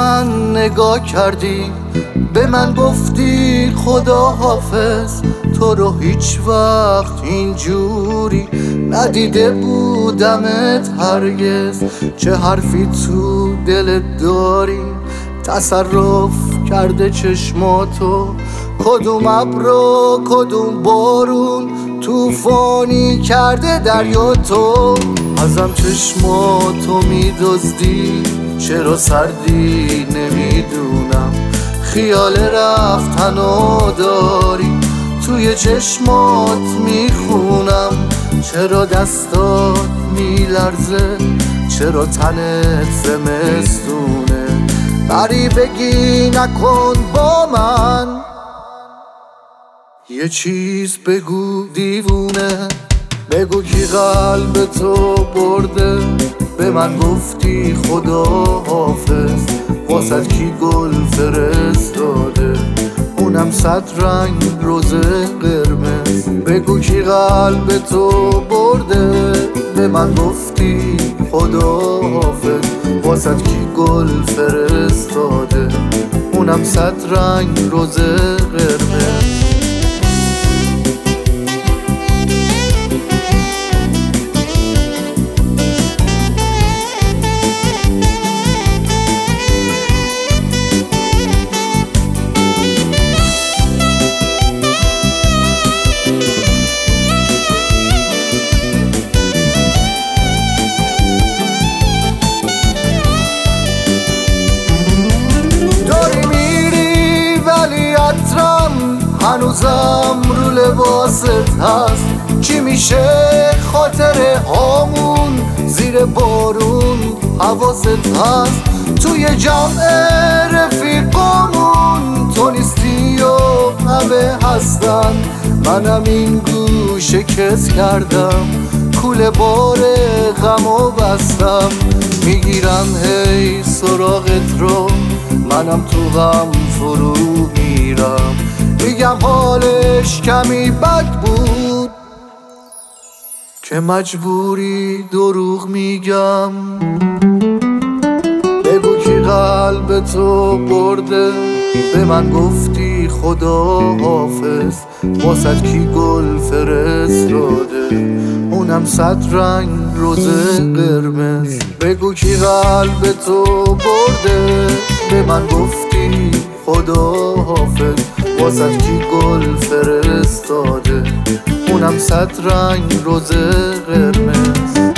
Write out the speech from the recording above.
من نگاه کردی، به من گفتی خدا حافظ. تو رو هیچ وقت اینجوری ندیده بودمت هرگز. چه حرفی تو دلت داری، تصرف کرده چشماتو. کدوم ابر و کدوم بارون طوفانی کرده دریا تو. ازم چشماتو میدزدی، چرا سردی نمیدونم. خیال رفتنو داری، توی چشمات میخونم. چرا دستات میلرزه، چرا تنت زمستونه. بری بگی نکن با من، یه چیز بگو دیوونه. بگو کی قلب تو برده، به من گفتی خدا حافظ. واسد کی گل فرستاده، اونم 100 رنگ روز قرمز. بگو کی قلب تو برده، به من گفتی خدا حافظ. واسد کی گل فرستاده، اونم 100 رنگ روز قرمز. هنوزم رو لباست هست. چی میشه خاطره هامون زیر بارون حواست هست. توی جمع رفیقامون تو نیستی و همه هستن. منم این گوشه کس کردم، کوله بار غمو بستم. میگیرن هی سراغت رو، منم تو غم فرو میرم. میگم حالش کمی بد بود که مجبوری دروغ میگم. بگو کی قلب تو برده، به من گفتی خدا حافظ. واسد کی گل فرستاده، اونم 100 رنگ روز قرمز. بگو کی قلب تو برده، به من گفتی خدا حافظ. واسد کی گل فرستاده، اونم 100 رنگ روز قرمز.